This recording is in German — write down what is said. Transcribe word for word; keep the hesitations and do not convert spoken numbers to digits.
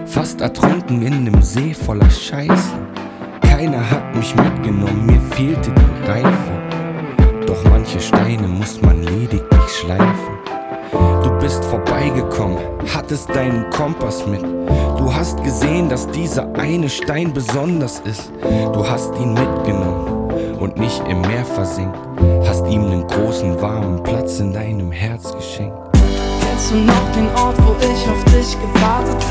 fast ertrunken in nem See voller Scheiße. Keiner hat mich mitgenommen, mir fehlte die Reife. Doch manche Steine muss man lediglich schleifen. Du bist vorbeigekommen, hattest deinen Kompass mit. Du hast gesehen, dass dieser eine Stein besonders ist. Du hast ihn mitgenommen und nicht im Meer versinkt. Hast ihm nen großen, warmen Platz in deinem Herz geschenkt. Kennst du noch den Ort, wo ich auf dich gewartet